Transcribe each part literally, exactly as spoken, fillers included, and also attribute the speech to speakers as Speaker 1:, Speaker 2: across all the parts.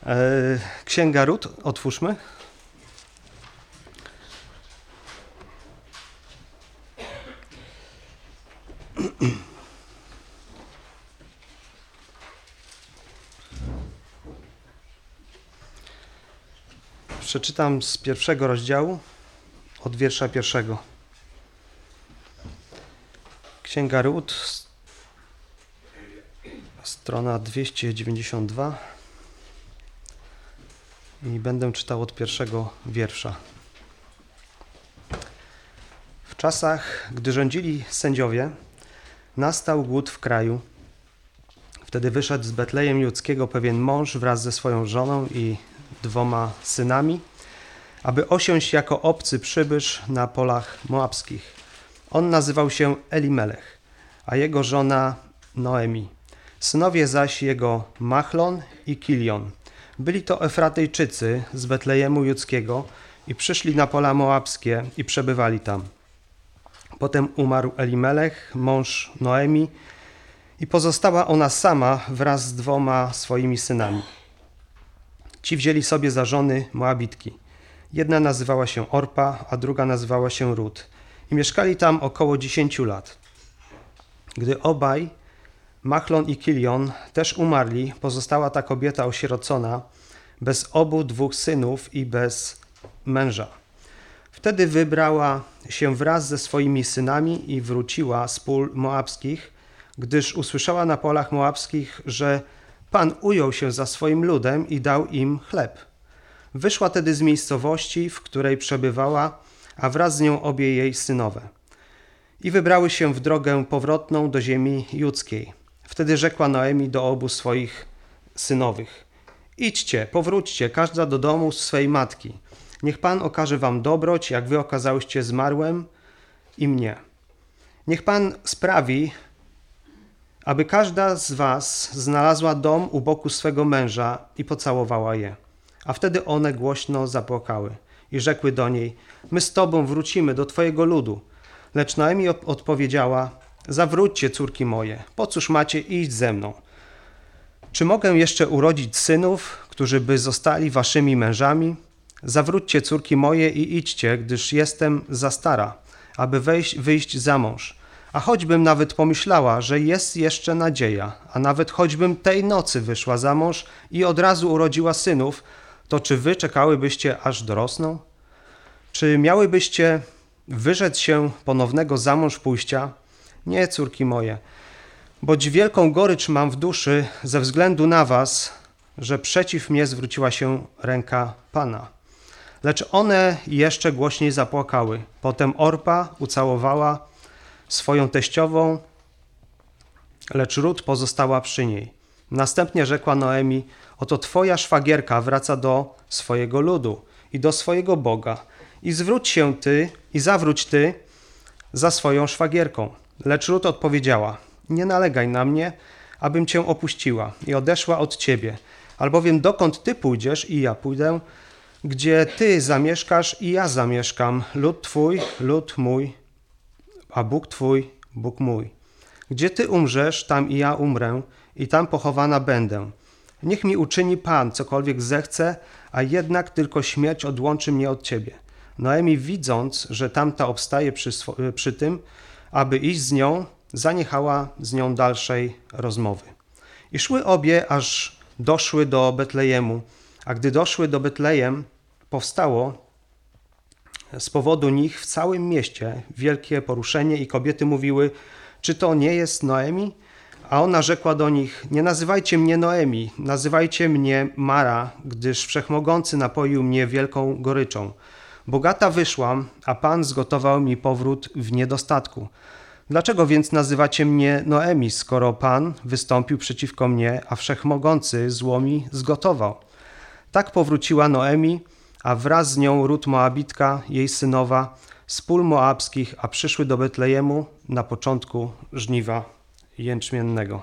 Speaker 1: Księga Rut, otwórzmy. Przeczytam z pierwszego rozdziału, od wiersza pierwszego. Księga Rut, strona dwieście dziewięćdziesiąt dwa i będę czytał od pierwszego wiersza. W czasach, gdy rządzili sędziowie, nastał głód w kraju. Wtedy wyszedł z Betlejem Judzkiego pewien mąż wraz ze swoją żoną i dwoma synami, aby osiąść jako obcy przybysz na polach moabskich. On nazywał się Elimelech, a jego żona Noemi. Synowie zaś jego Machlon i Kilion. Byli to Efratyjczycy z Betlejemu Judzkiego i przyszli na pola moabskie i przebywali tam. Potem umarł Elimelech, mąż Noemi, i pozostała ona sama wraz z dwoma swoimi synami. Ci wzięli sobie za żony Moabitki. Jedna nazywała się Orpa, a druga nazywała się Rut. I mieszkali tam około dziesięciu lat. Gdy obaj, Machlon i Kilion, też umarli, pozostała ta kobieta osierocona, bez obu dwóch synów i bez męża. Wtedy wybrała się wraz ze swoimi synami i wróciła z pól moabskich, gdyż usłyszała na polach moabskich, że Pan ujął się za swoim ludem i dał im chleb. Wyszła tedy z miejscowości, w której przebywała, a wraz z nią obie jej synowe. I wybrały się w drogę powrotną do ziemi judzkiej. Wtedy rzekła Noemi do obu swoich synowych: idźcie, powróćcie, każda do domu swej matki. Niech Pan okaże wam dobroć, jak wy okazałyście zmarłym i mnie. Niech Pan sprawi, aby każda z was znalazła dom u boku swego męża i pocałowała je. A wtedy one głośno zapłakały i rzekły do niej: my z tobą wrócimy do twojego ludu. Lecz Noemi odpowiedziała: zawróćcie, córki moje, po cóż macie iść ze mną? Czy mogę jeszcze urodzić synów, którzy by zostali waszymi mężami? Zawróćcie, córki moje, i idźcie, gdyż jestem za stara, aby wejść, wyjść za mąż. A choćbym nawet pomyślała, że jest jeszcze nadzieja, a nawet choćbym tej nocy wyszła za mąż i od razu urodziła synów, to czy wy czekałybyście, aż dorosną? Czy miałybyście wyrzec się ponownego za mąż pójścia? Nie, córki moje, boć wielką gorycz mam w duszy ze względu na was, że przeciw mnie zwróciła się ręka Pana. Lecz one jeszcze głośniej zapłakały. Potem Orpa ucałowała swoją teściową, lecz Rut pozostała przy niej. Następnie rzekła Noemi: oto twoja szwagierka wraca do swojego ludu i do swojego Boga. I zwróć się ty i zawróć ty za swoją szwagierką. Lecz Rut odpowiedziała: nie nalegaj na mnie, abym cię opuściła i odeszła od ciebie, albowiem dokąd ty pójdziesz i ja pójdę, gdzie ty zamieszkasz i ja zamieszkam, lud twój, lud mój, a Bóg twój, Bóg mój. Gdzie ty umrzesz, tam i ja umrę i tam pochowana będę. Niech mi uczyni Pan cokolwiek zechce, a jednak tylko śmierć odłączy mnie od ciebie. Noemi, widząc, że tamta obstaje przy, swo- przy tym, aby iść z nią, zaniechała z nią dalszej rozmowy. I szły obie, aż doszły do Betlejemu, a gdy doszły do Betlejem, powstało z powodu nich w całym mieście wielkie poruszenie i kobiety mówiły: czy to nie jest Noemi? A ona rzekła do nich: nie nazywajcie mnie Noemi, nazywajcie mnie Mara, gdyż Wszechmogący napoił mnie wielką goryczą. Bogata wyszłam, a Pan zgotował mi powrót w niedostatku. Dlaczego więc nazywacie mnie Noemi, skoro Pan wystąpił przeciwko mnie, a Wszechmogący zło mi zgotował? Tak powróciła Noemi, a wraz z nią Rut Moabitka, jej synowa, z pól moabskich, a przyszły do Betlejemu na początku żniwa jęczmiennego.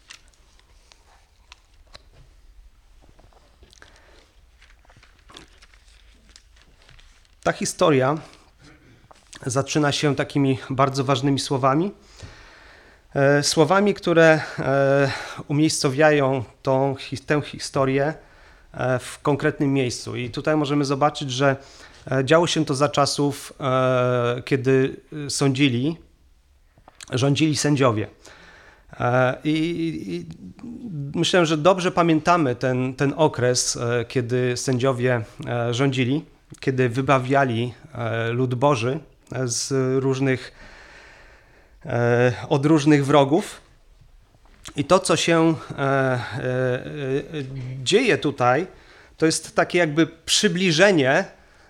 Speaker 1: Ta historia zaczyna się takimi bardzo ważnymi słowami. Słowami, które umiejscowiają tą, tę historię w konkretnym miejscu. I tutaj możemy zobaczyć, że działo się to za czasów, kiedy sądzili, rządzili sędziowie. I, i myślę, że dobrze pamiętamy ten, ten okres, kiedy sędziowie rządzili, kiedy wybawiali lud Boży z różnych, od różnych wrogów. I to, co się dzieje tutaj, to jest takie jakby przybliżenie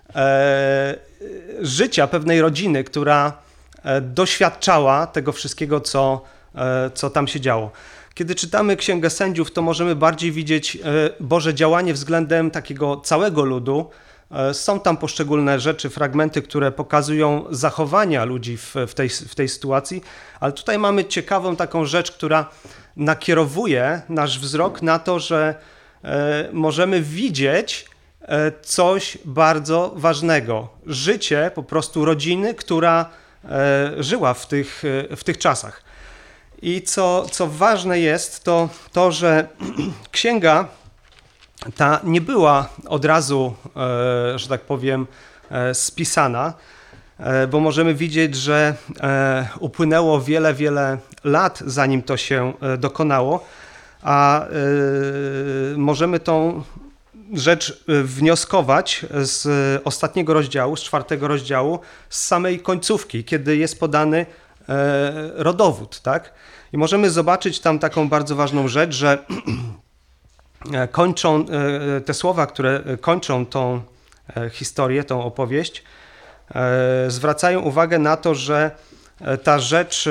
Speaker 1: życia pewnej rodziny, która doświadczała tego wszystkiego, co, co tam się działo. Kiedy czytamy Księgę Sędziów, to możemy bardziej widzieć Boże działanie względem takiego całego ludu. Są tam poszczególne rzeczy, fragmenty, które pokazują zachowania ludzi w, w, tej, w tej sytuacji, ale tutaj mamy ciekawą taką rzecz, która nakierowuje nasz wzrok na to, że e, możemy widzieć e, coś bardzo ważnego. Życie po prostu rodziny, która e, żyła w tych, w tych czasach. I co, co ważne jest, to to, że księga ta nie była od razu, e, że tak powiem, e, spisana, e, bo możemy widzieć, że e, upłynęło wiele, wiele lat, zanim to się e, dokonało, a e, możemy tą rzecz wnioskować z ostatniego rozdziału, z czwartego rozdziału, z samej końcówki, kiedy jest podany e, rodowód, tak? I możemy zobaczyć tam taką bardzo ważną rzecz, że kończą te słowa, które kończą tą historię, tą opowieść, zwracają uwagę na to, że ta rzecz,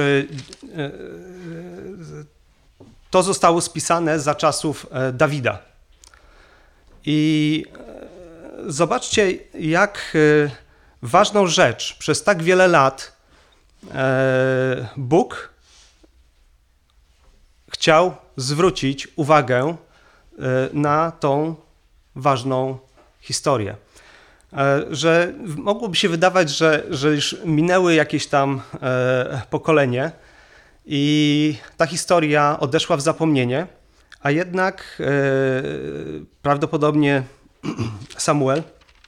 Speaker 1: to zostało spisane za czasów Dawida. I zobaczcie, jak ważną rzecz przez tak wiele lat Bóg chciał zwrócić uwagę na tą ważną historię. Że mogłoby się wydawać, że, że już minęły jakieś tam pokolenie i ta historia odeszła w zapomnienie, a jednak prawdopodobnie Samuel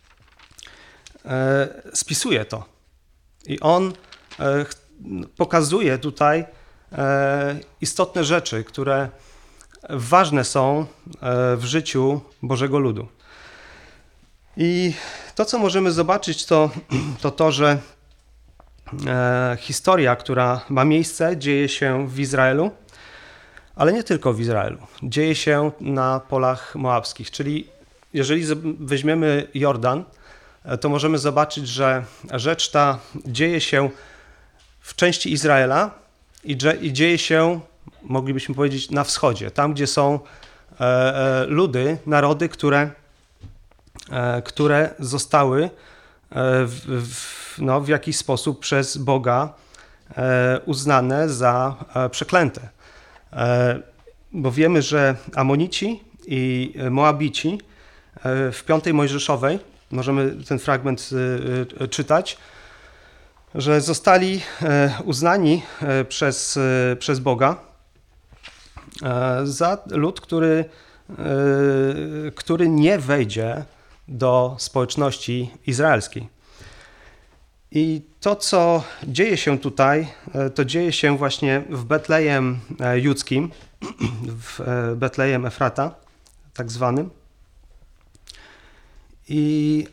Speaker 1: spisuje to. I on pokazuje tutaj istotne rzeczy, które ważne są w życiu Bożego ludu. I to, co możemy zobaczyć, to to, to że historia, która ma miejsce, dzieje się w Izraelu, ale nie tylko w Izraelu. Dzieje się na polach moabskich, czyli jeżeli weźmiemy Jordan, to możemy zobaczyć, że rzecz ta dzieje się w części Izraela i dzieje się, moglibyśmy powiedzieć, na wschodzie, tam gdzie są ludy, narody, które, które zostały w, w, no, w jakiś sposób przez Boga uznane za przeklęte. Bo wiemy, że Amonici i Moabici w piątej Mojżeszowej, możemy ten fragment czytać, że zostali uznani przez, przez Boga za lud, który, który nie wejdzie do społeczności izraelskiej. I to, co dzieje się tutaj, to dzieje się właśnie w Betlejem Judzkim, w Betlejem Efrata, tak zwanym. I,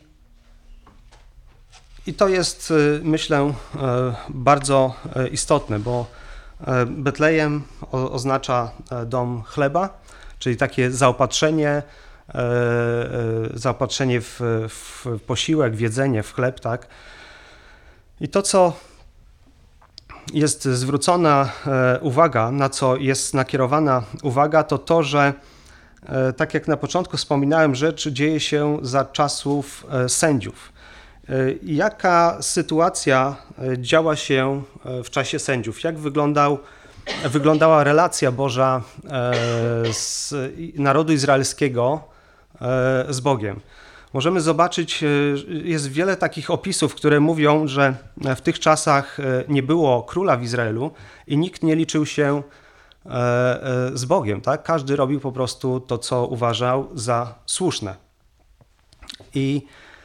Speaker 1: I to jest, myślę, bardzo istotne, bo Betlejem oznacza dom chleba, czyli takie zaopatrzenie, zaopatrzenie w, w posiłek, w jedzenie, w chleb, tak? I to, co jest zwrócona uwaga, na co jest nakierowana uwaga, to to, że tak jak na początku wspominałem, rzecz dzieje się za czasów sędziów. Jaka sytuacja działa się w czasie sędziów? Jak wyglądał, wyglądała relacja Boża z narodu izraelskiego z Bogiem? Możemy zobaczyć, jest wiele takich opisów, które mówią, że w tych czasach nie było króla w Izraelu i nikt nie liczył się z Bogiem. Tak? Każdy robił po prostu to, co uważał za słuszne. I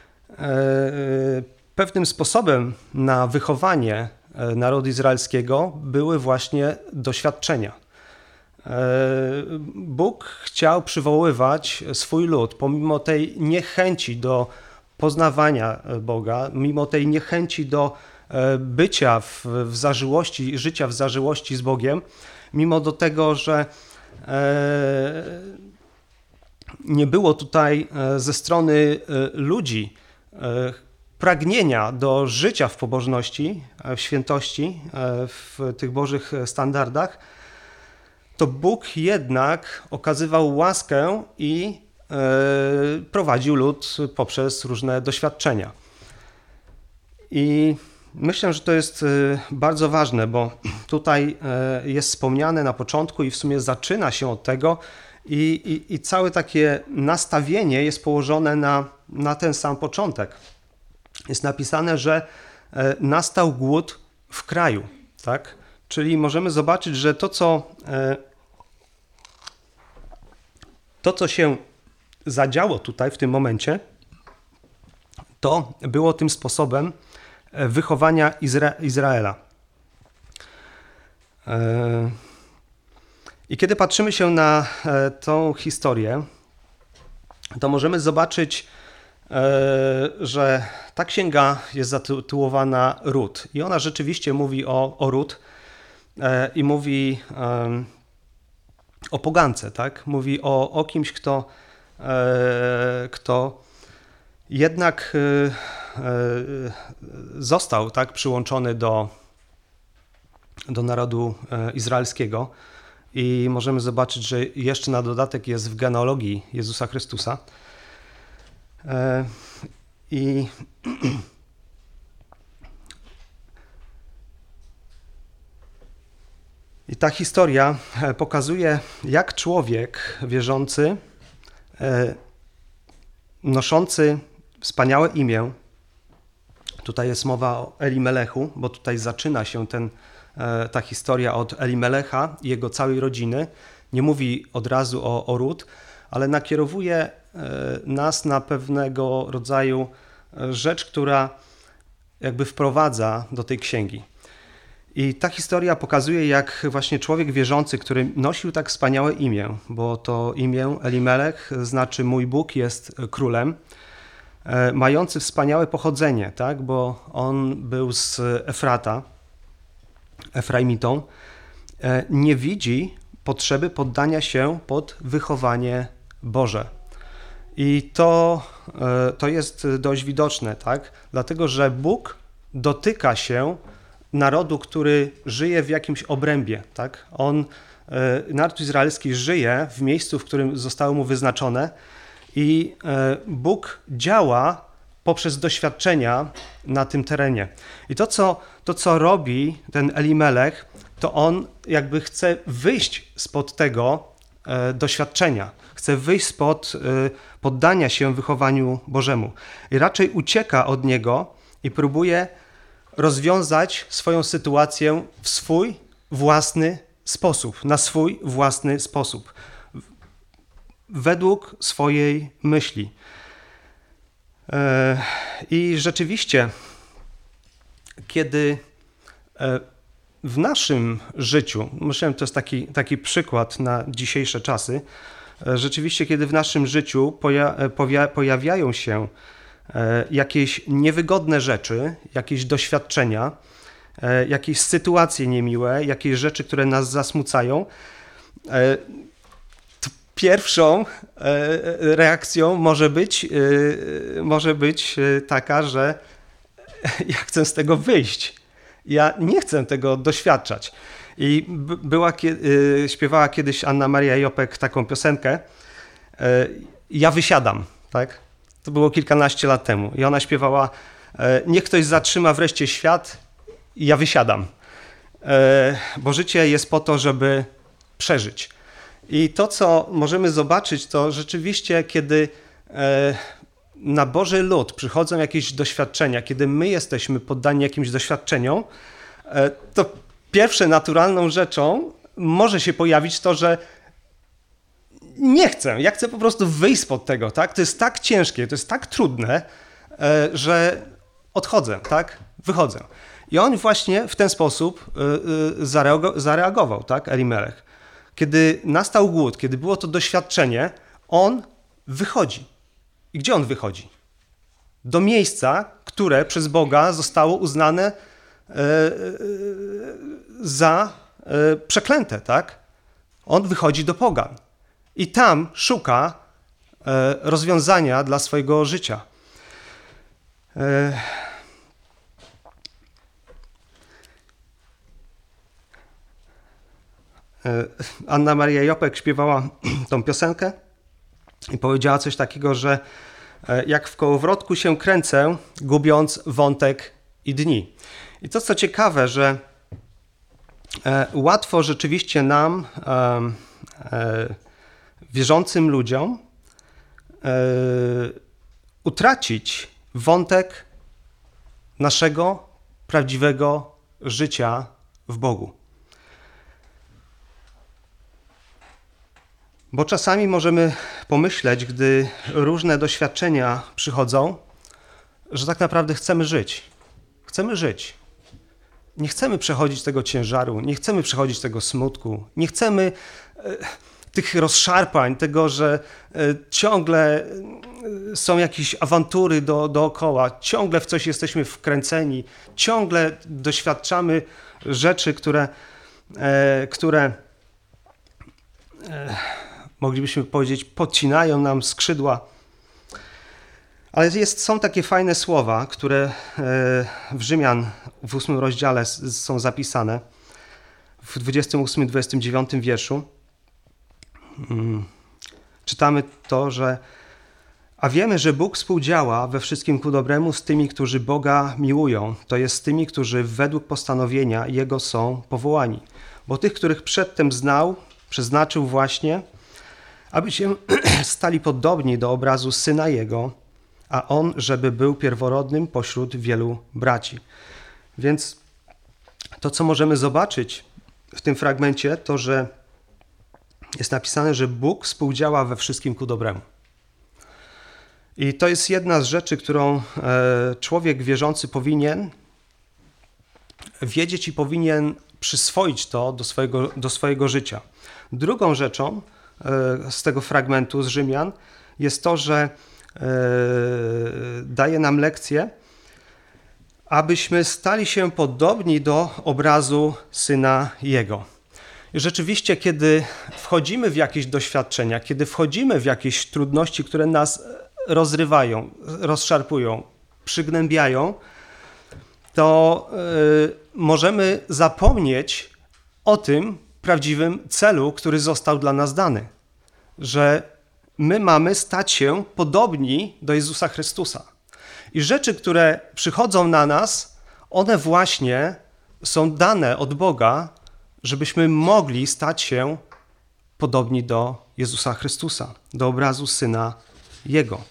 Speaker 1: pewnym sposobem na wychowanie narodu izraelskiego były właśnie doświadczenia. Bóg chciał przywoływać swój lud, pomimo tej niechęci do poznawania Boga, mimo tej niechęci do bycia w, w zażyłości, życia w zażyłości z Bogiem, mimo do tego, że nie było tutaj ze strony ludzi pragnienia do życia w pobożności, w świętości, w tych Bożych standardach, to Bóg jednak okazywał łaskę i prowadził lud poprzez różne doświadczenia. I myślę, że to jest bardzo ważne, bo tutaj jest wspomniane na początku i w sumie zaczyna się od tego i, i, i całe takie nastawienie jest położone na, na ten sam początek. Jest napisane, że nastał głód w kraju, tak? Czyli możemy zobaczyć, że to, co, to, co się zadziało tutaj w tym momencie, to było tym sposobem wychowania Izra- Izraela. I kiedy patrzymy się na tą historię, to możemy zobaczyć, że ta księga jest zatytułowana Ród. I ona rzeczywiście mówi o, o Ród i mówi o pogance, tak? Mówi o, o kimś, kto, kto jednak został tak przyłączony do, do narodu izraelskiego i możemy zobaczyć, że jeszcze na dodatek jest w genealogii Jezusa Chrystusa. I I ta historia pokazuje, jak człowiek wierzący, noszący wspaniałe imię, tutaj jest mowa o Elimelechu, bo tutaj zaczyna się ten, ta historia od Elimelecha i jego całej rodziny. Nie mówi od razu o, o Ród, ale nakierowuje nas na pewnego rodzaju rzecz, która jakby wprowadza do tej księgi. I ta historia pokazuje, jak właśnie człowiek wierzący, który nosił tak wspaniałe imię, bo to imię Elimelech znaczy mój Bóg jest królem, mający wspaniałe pochodzenie, tak? Bo on był z Efrata, Efraimitą, nie widzi potrzeby poddania się pod wychowanie Boże. I to, to jest dość widoczne, tak? Dlatego, że Bóg dotyka się narodu, który żyje w jakimś obrębie, tak? On, naród izraelski żyje w miejscu, w którym zostało mu wyznaczone i Bóg działa poprzez doświadczenia na tym terenie. I to, co, to, co robi ten Elimelech, to on jakby chce wyjść spod tego doświadczenia, chce wyjść spod poddania się wychowaniu Bożemu. I raczej ucieka od niego i próbuje rozwiązać swoją sytuację w swój własny sposób, na swój własny sposób, według swojej myśli. I rzeczywiście, kiedy w naszym życiu, myślę, że to jest taki, taki przykład na dzisiejsze czasy, rzeczywiście, kiedy w naszym życiu poja- poja- pojawiają się jakieś niewygodne rzeczy, jakieś doświadczenia, jakieś sytuacje niemiłe, jakieś rzeczy, które nas zasmucają, to pierwszą reakcją może być, może być taka, że ja chcę z tego wyjść. Ja nie chcę tego doświadczać. I była, śpiewała kiedyś Anna Maria Jopek taką piosenkę Ja wysiadam, tak? To było kilkanaście lat temu. I ona śpiewała niech ktoś zatrzyma wreszcie świat i ja wysiadam. Bo życie jest po to, żeby przeżyć. I to, co możemy zobaczyć, to rzeczywiście, kiedy na Boży lud przychodzą jakieś doświadczenia, kiedy my jesteśmy poddani jakimś doświadczeniom, to pierwszą naturalną rzeczą może się pojawić to, że nie chcę, ja chcę po prostu wyjść spod tego, tak? To jest tak ciężkie, to jest tak trudne, że odchodzę, tak? Wychodzę. I on właśnie w ten sposób zareagował, tak? Elimelech. Kiedy nastał głód, kiedy było to doświadczenie, on wychodzi. I gdzie on wychodzi? Do miejsca, które przez Boga zostało uznane za przeklęte, tak? On wychodzi do pogan. I tam szuka rozwiązania dla swojego życia. Anna Maria Jopek śpiewała tą piosenkę i powiedziała coś takiego, że jak w kołowrotku się kręcę, gubiąc wątek i dni. I to, co ciekawe, że łatwo rzeczywiście nam, wierzącym ludziom, utracić wątek naszego prawdziwego życia w Bogu. Bo czasami możemy pomyśleć, gdy różne doświadczenia przychodzą, że tak naprawdę chcemy żyć. Chcemy żyć. Nie chcemy przechodzić tego ciężaru, nie chcemy przechodzić tego smutku, nie chcemy e, tych rozszarpań, tego, że e, ciągle są jakieś awantury do, dookoła, ciągle w coś jesteśmy wkręceni, ciągle doświadczamy rzeczy, które, e, które e, moglibyśmy powiedzieć, podcinają nam skrzydła. Ale jest, są takie fajne słowa, które w Rzymian w ósmym rozdziale są zapisane, w dwudziestym ósmym dwudziestym dziewiątym wierszu. Czytamy to, że a wiemy, że Bóg współdziała we wszystkim ku dobremu z tymi, którzy Boga miłują, to jest z tymi, którzy według postanowienia Jego są powołani. Bo tych, których przedtem znał, przeznaczył właśnie, aby się stali podobni do obrazu Syna Jego, a On, żeby był pierworodnym pośród wielu braci. Więc to, co możemy zobaczyć w tym fragmencie, to, że jest napisane, że Bóg współdziała we wszystkim ku dobremu. I to jest jedna z rzeczy, którą człowiek wierzący powinien wiedzieć i powinien przyswoić to do swojego, do swojego życia. Drugą rzeczą z tego fragmentu z Rzymian jest to, że daje nam lekcję, abyśmy stali się podobni do obrazu Syna Jego. I rzeczywiście, kiedy wchodzimy w jakieś doświadczenia, kiedy wchodzimy w jakieś trudności, które nas rozrywają, rozszarpują, przygnębiają, to yy, możemy zapomnieć o tym prawdziwym celu, który został dla nas dany. Że my mamy stać się podobni do Jezusa Chrystusa. I rzeczy, które przychodzą na nas, one właśnie są dane od Boga, żebyśmy mogli stać się podobni do Jezusa Chrystusa, do obrazu Syna Jego.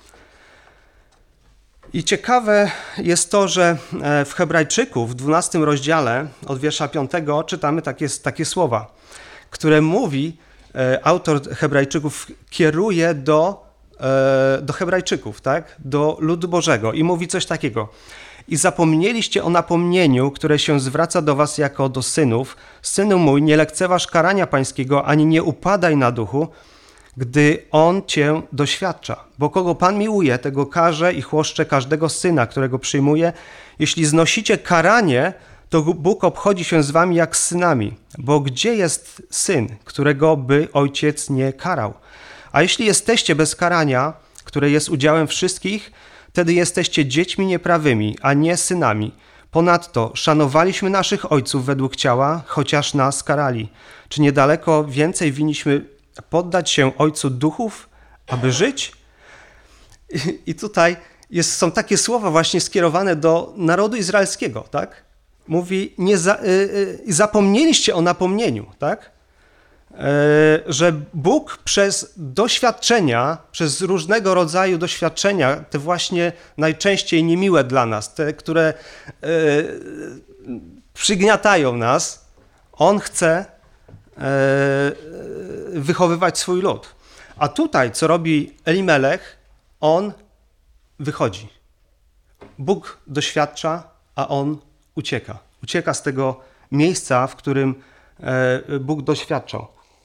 Speaker 1: I ciekawe jest to, że w Hebrajczyków w dwunastym rozdziale od wiersza piątego czytamy takie, takie słowa, które mówi, autor Hebrajczyków kieruje do, do Hebrajczyków, tak? Do ludu Bożego i mówi coś takiego. I zapomnieliście o napomnieniu, które się zwraca do was jako do synów. Synu mój, nie lekceważ karania pańskiego, ani nie upadaj na duchu, gdy on cię doświadcza. Bo kogo Pan miłuje, tego karze i chłoszcze każdego syna, którego przyjmuje. Jeśli znosicie karanie, to Bóg obchodzi się z wami jak z synami. Bo gdzie jest syn, którego by ojciec nie karał? A jeśli jesteście bez karania, które jest udziałem wszystkich, wtedy jesteście dziećmi nieprawymi, a nie synami. Ponadto szanowaliśmy naszych ojców według ciała, chociaż nas karali. Czy niedaleko więcej winniśmy poddać się Ojcu duchów, aby żyć? I, i tutaj jest, są takie słowa właśnie skierowane do narodu izraelskiego, tak? Mówi, nie za, y, y, zapomnieliście o napomnieniu, tak? Y, że Bóg przez doświadczenia, przez różnego rodzaju doświadczenia, te właśnie najczęściej niemiłe dla nas, te, które y, przygniatają nas, On chce, wychowywać swój lud. A tutaj, co robi Elimelech, on wychodzi. Bóg doświadcza, a on ucieka. Ucieka z tego miejsca, w którym Bóg doświadczał.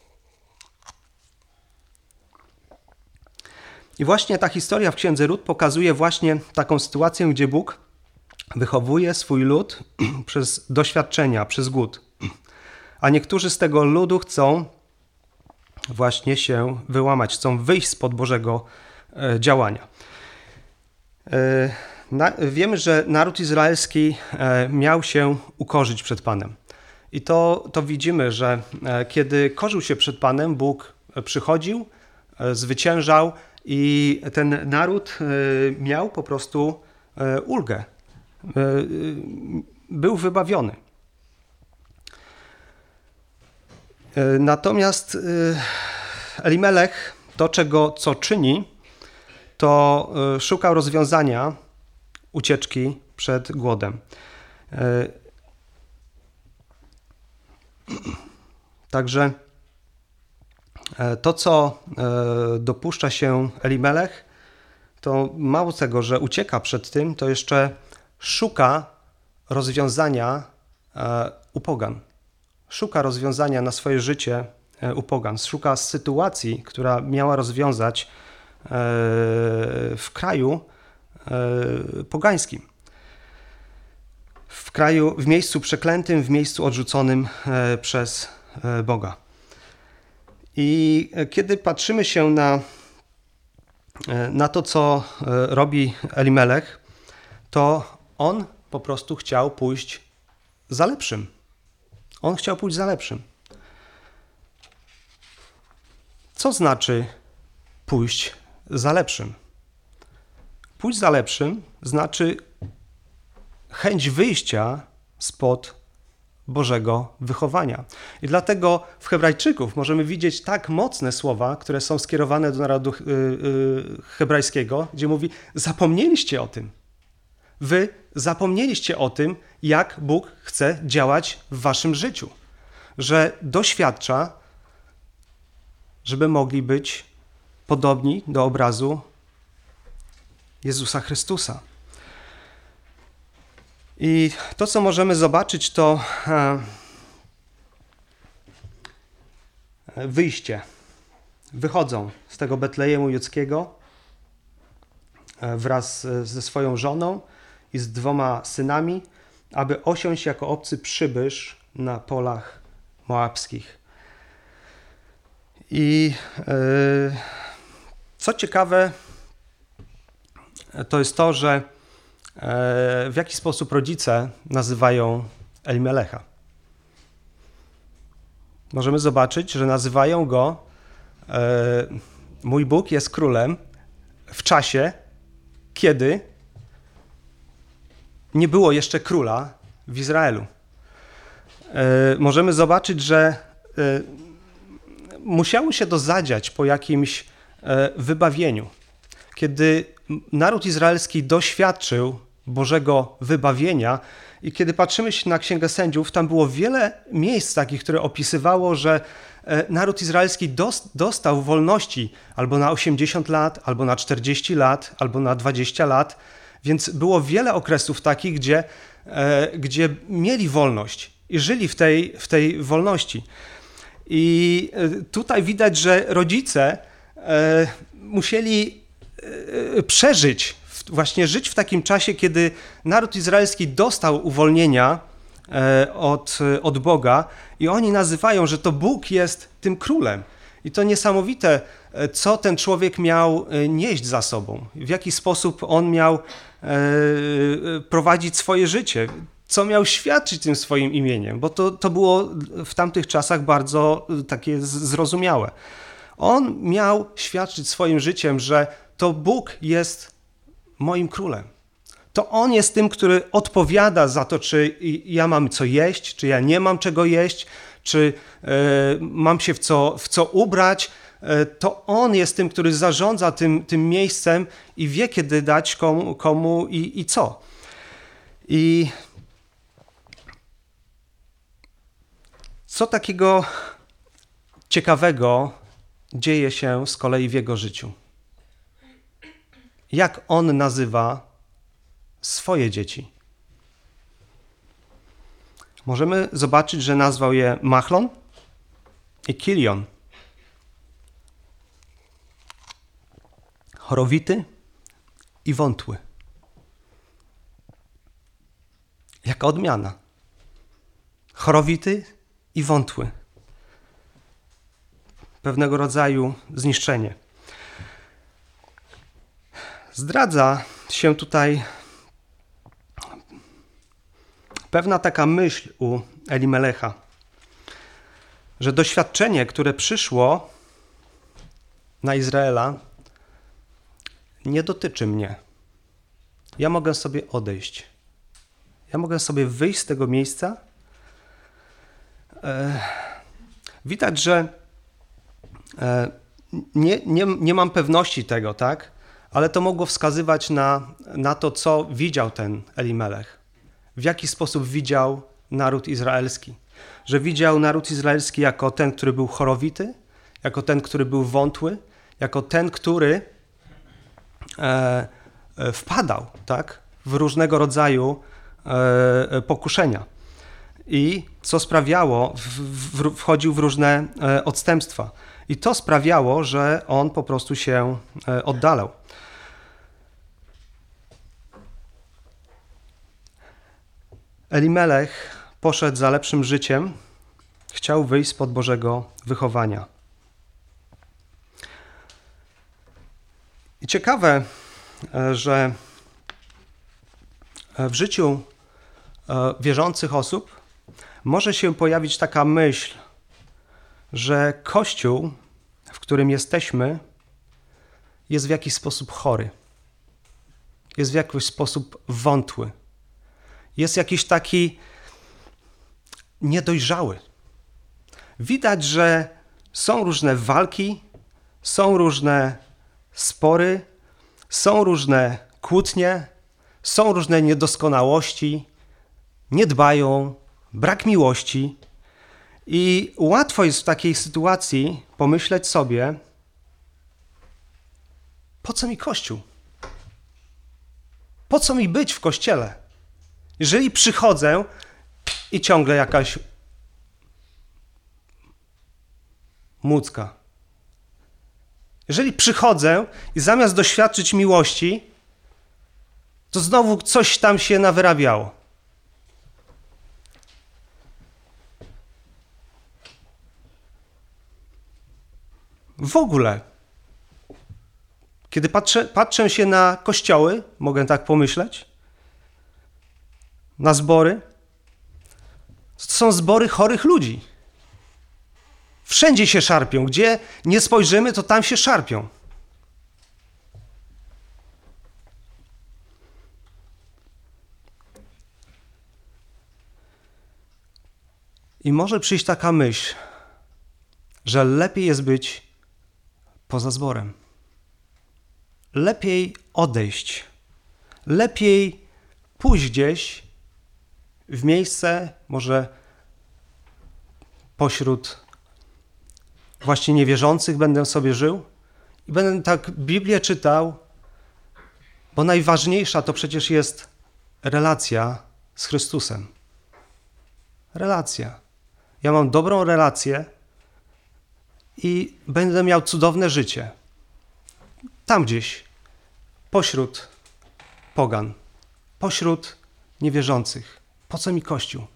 Speaker 1: I właśnie ta historia w Księdze Rut pokazuje właśnie taką sytuację, gdzie Bóg wychowuje swój lud przez doświadczenia, przez głód. A niektórzy z tego ludu chcą właśnie się wyłamać, chcą wyjść spod Bożego działania. Wiemy, że naród izraelski miał się ukorzyć przed Panem. I to, to widzimy, że kiedy korzył się przed Panem, Bóg przychodził, zwyciężał i ten naród miał po prostu ulgę. Był wybawiony. Natomiast Elimelech, to czego co czyni, to szukał rozwiązania ucieczki przed głodem. Także to, co dopuszcza się Elimelech, to mało tego, że ucieka przed tym, to jeszcze szuka rozwiązania u pogan. Szuka rozwiązania na swoje życie u pogan. Szuka sytuacji, która miała rozwiązać w kraju pogańskim. W kraju, w miejscu przeklętym, w miejscu odrzuconym przez Boga. I kiedy patrzymy się na, na to, co robi Elimelech, to on po prostu chciał pójść za lepszym. On chciał pójść za lepszym. Co znaczy pójść za lepszym? Pójść za lepszym znaczy chęć wyjścia spod Bożego wychowania. I dlatego w Hebrajczyków możemy widzieć tak mocne słowa, które są skierowane do narodu hebrajskiego, gdzie mówi: zapomnieliście o tym. Wy zapomnieliście o tym, jak Bóg chce działać w waszym życiu. Że doświadcza, żeby mogli być podobni do obrazu Jezusa Chrystusa. I to, co możemy zobaczyć, to wyjście. Wychodzą z tego Betlejemu judzkiego wraz ze swoją żoną i z dwoma synami, aby osiąść jako obcy przybysz na polach moabskich. I co ciekawe, to jest to, że w jaki sposób rodzice nazywają Elimelecha. Możemy zobaczyć, że nazywają go mój Bóg jest królem w czasie, kiedy nie było jeszcze króla w Izraelu. Możemy zobaczyć, że musiało się to zadziać po jakimś wybawieniu. Kiedy naród izraelski doświadczył Bożego wybawienia i kiedy patrzymy się na Księgę Sędziów, tam było wiele miejsc takich, które opisywało, że naród izraelski dostał wolności albo na osiemdziesiąt lat, albo na czterdzieści lat, albo na dwadzieścia lat, więc było wiele okresów takich, gdzie, gdzie mieli wolność i żyli w tej, w tej wolności. I tutaj widać, że rodzice musieli przeżyć, właśnie żyć w takim czasie, kiedy naród izraelski dostał uwolnienia od, od Boga i oni nazywają, że to Bóg jest tym królem. I to niesamowite, co ten człowiek miał nieść za sobą, w jaki sposób on miał prowadzić swoje życie, co miał świadczyć tym swoim imieniem, bo to, to było w tamtych czasach bardzo takie zrozumiałe. On miał świadczyć swoim życiem, że to Bóg jest moim królem. To On jest tym, który odpowiada za to, czy ja mam co jeść, czy ja nie mam czego jeść, czy y, mam się w co, w co ubrać. Y, to On jest tym, który zarządza tym, tym miejscem i wie, kiedy dać komu, komu i, i co. I co takiego ciekawego dzieje się z kolei w jego życiu. Jak on nazywa swoje dzieci? Możemy zobaczyć, że nazwał je Machlon i Kilion. Chorowity i wątły. Jaka odmiana. Chorowity i wątły. Pewnego rodzaju zniszczenie. Zdradza się tutaj pewna taka myśl u Elimelecha, że doświadczenie, które przyszło na Izraela, nie dotyczy mnie. Ja mogę sobie odejść. Ja mogę sobie wyjść z tego miejsca. E, widać, że e, nie, nie, nie mam pewności tego, tak? Ale to mogło wskazywać na, na to, co widział ten Elimelech. W jaki sposób widział naród izraelski. Że widział naród izraelski jako ten, który był chorowity, jako ten, który był wątły, jako ten, który e, e, wpadał, tak? W różnego rodzaju e, pokuszenia. I co sprawiało, w, w, wchodził w różne e, odstępstwa. I to sprawiało, że on po prostu się e, oddalał. Elimelech poszedł za lepszym życiem, chciał wyjść spod Bożego wychowania. I ciekawe, że w życiu wierzących osób może się pojawić taka myśl, że Kościół, w którym jesteśmy, jest w jakiś sposób chory, jest w jakiś sposób wątły. Jest jakiś taki niedojrzały. Widać, że są różne walki, są różne spory, są różne kłótnie, są różne niedoskonałości, nie dbają, brak miłości. I łatwo jest w takiej sytuacji pomyśleć sobie, po co mi Kościół? Po co mi być w Kościele? Jeżeli przychodzę i ciągle jakaś mucka. Jeżeli przychodzę i zamiast doświadczyć miłości, to znowu coś tam się nawyrabiało. W ogóle, kiedy patrzę, patrzę się na kościoły, mogę tak pomyśleć, na zbory, to są zbory chorych ludzi. Wszędzie się szarpią. Gdzie nie spojrzymy, to tam się szarpią. I może przyjść taka myśl, że lepiej jest być poza zborem. Lepiej odejść. Lepiej pójść gdzieś w miejsce, może pośród właśnie niewierzących będę sobie żył i będę tak Biblię czytał, bo najważniejsza to przecież jest relacja z Chrystusem. Relacja. Ja mam dobrą relację i będę miał cudowne życie. Tam gdzieś, pośród pogan, pośród niewierzących. Po co mi Kościół?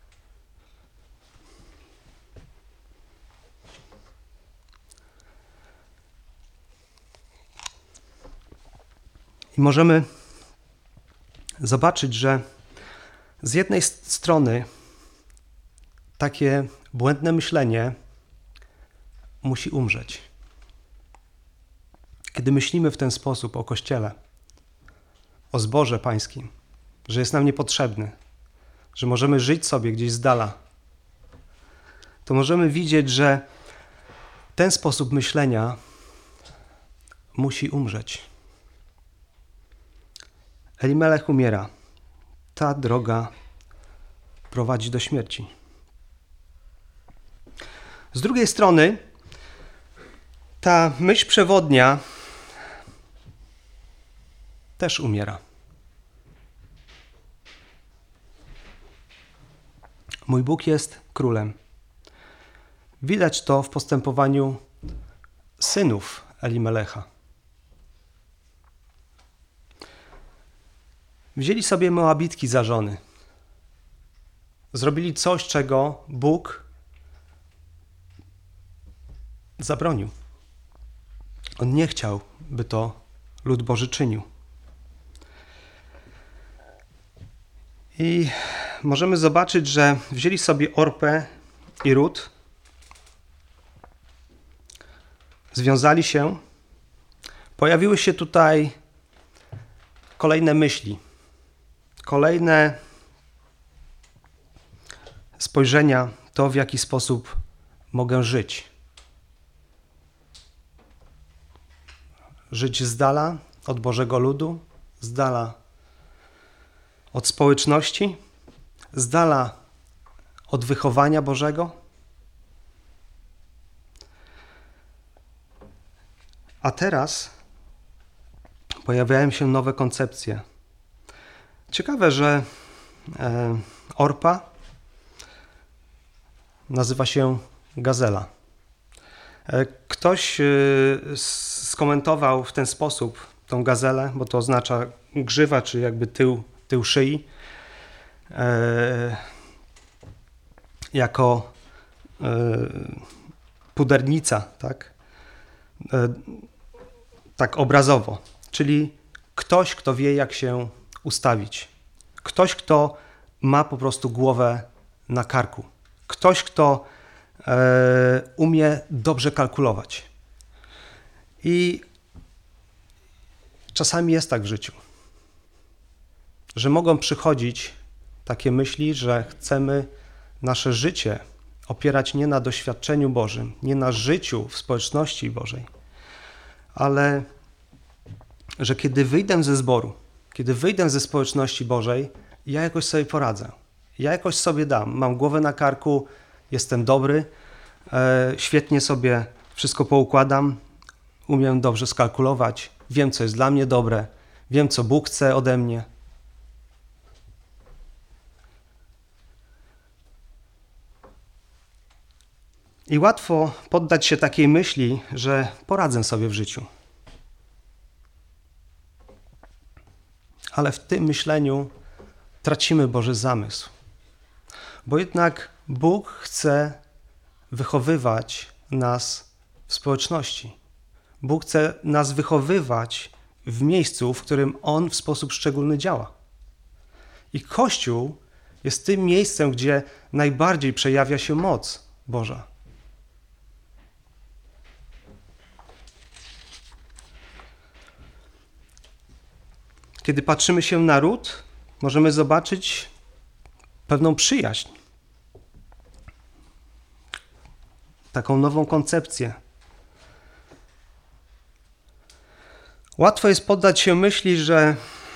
Speaker 1: I możemy zobaczyć, że z jednej strony takie błędne myślenie musi umrzeć. Kiedy myślimy w ten sposób o Kościele, o zborze pańskim, że jest nam niepotrzebny, że możemy żyć sobie gdzieś z dala, to możemy widzieć, że ten sposób myślenia musi umrzeć. Elimelech umiera. Ta droga prowadzi do śmierci. Z drugiej strony ta myśl przewodnia też umiera. Mój Bóg jest królem. Widać to w postępowaniu synów Elimelecha. Wzięli sobie Moabitki za żony. Zrobili coś, czego Bóg zabronił. On nie chciał, by to lud Boży czynił. I możemy zobaczyć, że wzięli sobie Orpę i Rut, związali się, pojawiły się tutaj kolejne myśli, kolejne spojrzenia, to w jaki sposób mogę żyć. Żyć z dala od Bożego ludu, z dala od społeczności, z dala od wychowania Bożego. A teraz pojawiają się nowe koncepcje. Ciekawe, że e, Orpa nazywa się Gazela. E, ktoś e, skomentował w ten sposób tą gazelę, bo to oznacza grzywa, czy jakby tył, tył szyi, e, jako e, pudernica, tak? E, tak obrazowo, czyli ktoś, kto wie, jak się ustawić. Ktoś, kto ma po prostu głowę na karku. Ktoś, kto e, umie dobrze kalkulować. I czasami jest tak w życiu, że mogą przychodzić takie myśli, że chcemy nasze życie opierać nie na doświadczeniu Bożym, nie na życiu w społeczności Bożej, ale że kiedy wyjdę ze zboru, kiedy wyjdę ze społeczności Bożej, ja jakoś sobie poradzę. Ja jakoś sobie dam. Mam głowę na karku, jestem dobry, e, świetnie sobie wszystko poukładam, umiem dobrze skalkulować, wiem, co jest dla mnie dobre, wiem, co Bóg chce ode mnie. I łatwo poddać się takiej myśli, że poradzę sobie w życiu. Ale w tym myśleniu tracimy Boży zamysł. Bo jednak Bóg chce wychowywać nas w społeczności. Bóg chce nas wychowywać w miejscu, w którym On w sposób szczególny działa. I Kościół jest tym miejscem, gdzie najbardziej przejawia się moc Boża. Kiedy patrzymy się na ród, możemy zobaczyć pewną przyjaźń. Taką nową koncepcję. Łatwo jest poddać się myśli, że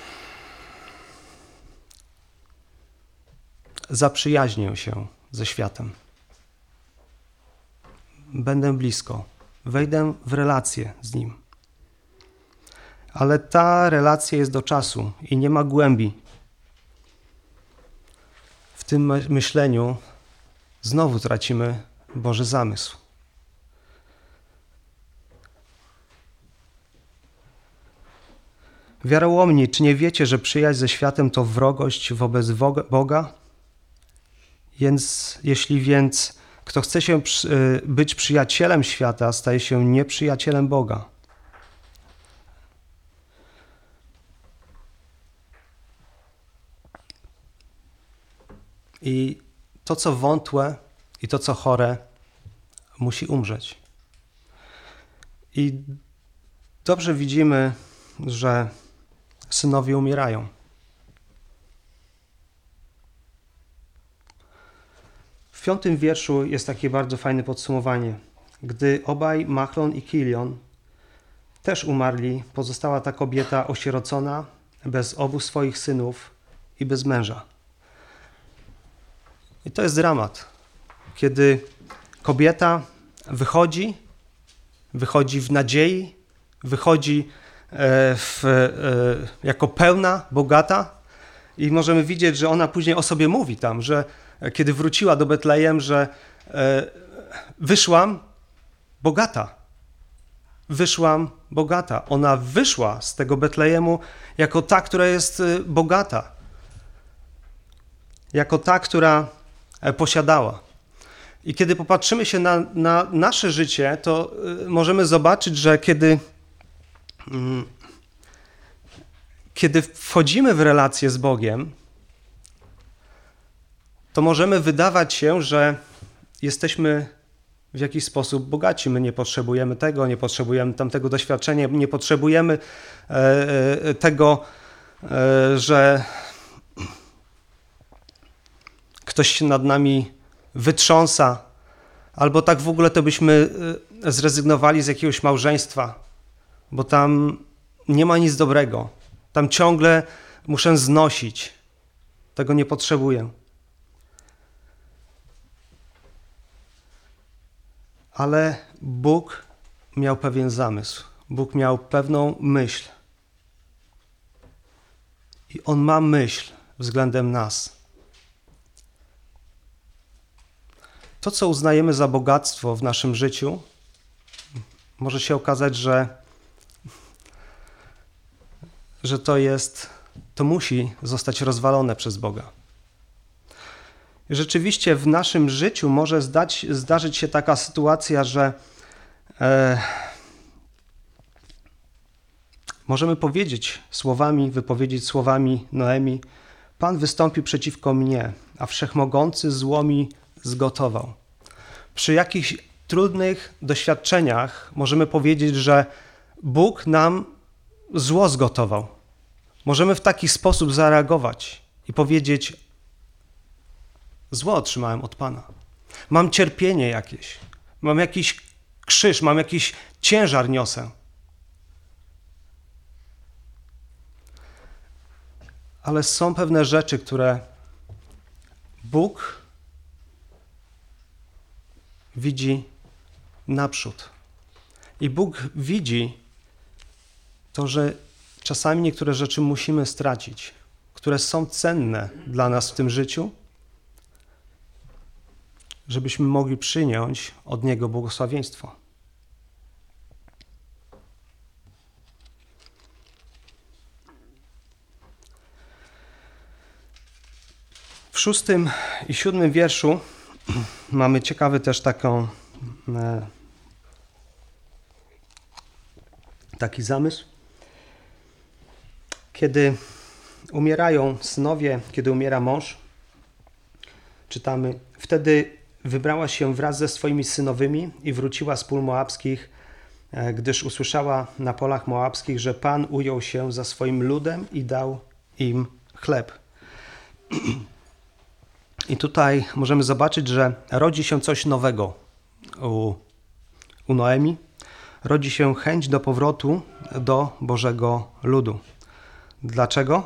Speaker 1: zaprzyjaźnię się ze światem. Będę blisko, wejdę w relację z nim. Ale ta relacja jest do czasu i nie ma głębi. W tym myśleniu znowu tracimy Boży zamysł. Wiarołomni, czy nie wiecie, że przyjaźń ze światem to wrogość wobec Boga? Więc jeśli więc kto chce się być przyjacielem świata, staje się nieprzyjacielem Boga. I to, co wątłe i to, co chore, musi umrzeć. I dobrze widzimy, że synowie umierają. W piątym wierszu jest takie bardzo fajne podsumowanie. Gdy obaj Machlon i Kilion też umarli, pozostała ta kobieta osierocona, bez obu swoich synów i bez męża. I to jest dramat, kiedy kobieta wychodzi, wychodzi w nadziei, wychodzi w, jako pełna, bogata i możemy widzieć, że ona później o sobie mówi tam, że kiedy wróciła do Betlejem, że wyszłam bogata. Wyszłam bogata. Ona wyszła z tego Betlejemu jako ta, która jest bogata. Jako ta, która posiadała. I kiedy popatrzymy się na, na nasze życie, to możemy zobaczyć, że kiedy, kiedy wchodzimy w relację z Bogiem, to możemy wydawać się, że jesteśmy w jakiś sposób bogaci. My nie potrzebujemy tego, nie potrzebujemy tamtego doświadczenia, nie potrzebujemy e, tego, e, że ktoś się nad nami wytrząsa, albo tak w ogóle to byśmy zrezygnowali z jakiegoś małżeństwa, bo tam nie ma nic dobrego. Tam ciągle muszę znosić. Tego nie potrzebuję. Ale Bóg miał pewien zamysł. Bóg miał pewną myśl. I On ma myśl względem nas. To, co uznajemy za bogactwo w naszym życiu, może się okazać, że, że to jest, to musi zostać rozwalone przez Boga. I rzeczywiście w naszym życiu może zdać, zdarzyć się taka sytuacja, że e, możemy powiedzieć słowami, wypowiedzieć słowami Noemi: Pan wystąpił przeciwko mnie, a Wszechmogący zło mi zgotował. Przy jakichś trudnych doświadczeniach możemy powiedzieć, że Bóg nam zło zgotował. Możemy w taki sposób zareagować i powiedzieć: zło otrzymałem od Pana. Mam cierpienie jakieś, mam jakiś krzyż, mam jakiś ciężar niosę. Ale są pewne rzeczy, które Bóg widzi naprzód. I Bóg widzi to, że czasami niektóre rzeczy musimy stracić, które są cenne dla nas w tym życiu, żebyśmy mogli przyjąć od Niego błogosławieństwo. W szóstym i siódmym wierszu mamy ciekawy też taką, e, taki zamysł. Kiedy umierają synowie, kiedy umiera mąż, czytamy: wtedy wybrała się wraz ze swoimi synowymi i wróciła z pól moabskich, e, gdyż usłyszała na polach moabskich, że Pan ujął się za swoim ludem i dał im chleb. I tutaj możemy zobaczyć, że rodzi się coś nowego u, u Noemi. Rodzi się chęć do powrotu do Bożego ludu. Dlaczego?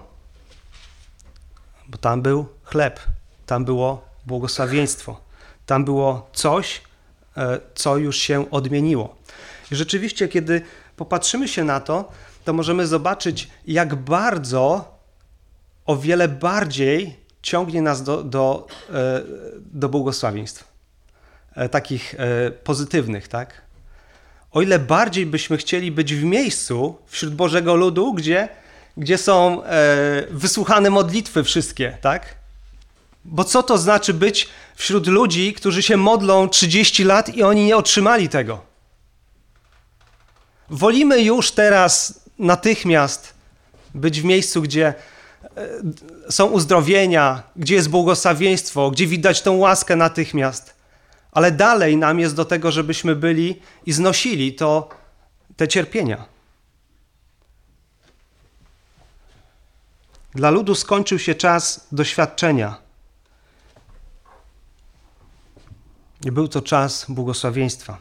Speaker 1: Bo tam był chleb, tam było błogosławieństwo, tam było coś, co już się odmieniło. I rzeczywiście, kiedy popatrzymy się na to, to możemy zobaczyć, jak bardzo, o wiele bardziej ciągnie nas do, do, do błogosławieństw, takich pozytywnych, tak? O ile bardziej byśmy chcieli być w miejscu wśród Bożego ludu, gdzie, gdzie są wysłuchane modlitwy wszystkie, tak? Bo co to znaczy być wśród ludzi, którzy się modlą trzydzieści lat i oni nie otrzymali tego? Wolimy już teraz natychmiast być w miejscu, gdzie są uzdrowienia, gdzie jest błogosławieństwo, gdzie widać tą łaskę natychmiast. Ale dalej nam jest do tego, żebyśmy byli i znosili to, te cierpienia. Dla ludu skończył się czas doświadczenia. I był to czas błogosławieństwa.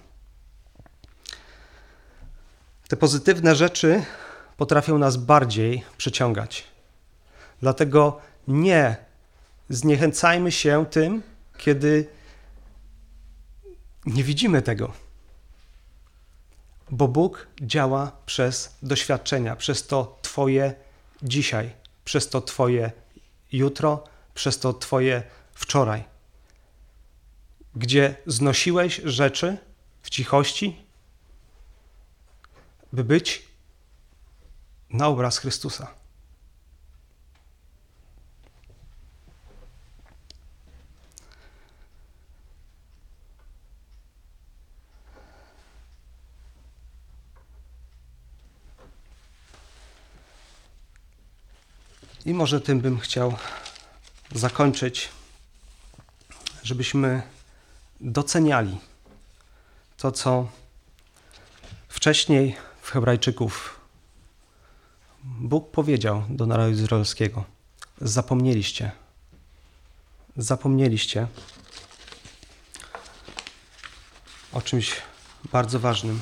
Speaker 1: Te pozytywne rzeczy potrafią nas bardziej przyciągać. Dlatego nie zniechęcajmy się tym, kiedy nie widzimy tego. Bo Bóg działa przez doświadczenia, przez to Twoje dzisiaj, przez to Twoje jutro, przez to Twoje wczoraj. Gdzie znosiłeś rzeczy w cichości, by być na obraz Chrystusa. I może tym bym chciał zakończyć, żebyśmy doceniali to, co wcześniej w Hebrajczyków Bóg powiedział do narodu izraelskiego. Zapomnieliście. Zapomnieliście o czymś bardzo ważnym.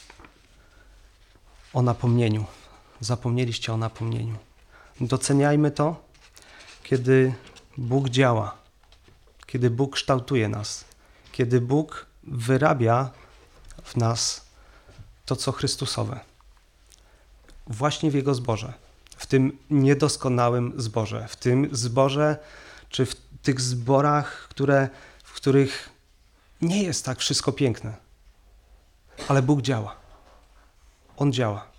Speaker 1: O napomnieniu. Zapomnieliście o napomnieniu. Doceniajmy to, kiedy Bóg działa, kiedy Bóg kształtuje nas, kiedy Bóg wyrabia w nas to, co Chrystusowe. Właśnie w Jego zborze, w tym niedoskonałym zborze, w tym zborze, czy w tych zborach, które, w których nie jest tak wszystko piękne, ale Bóg działa. On działa.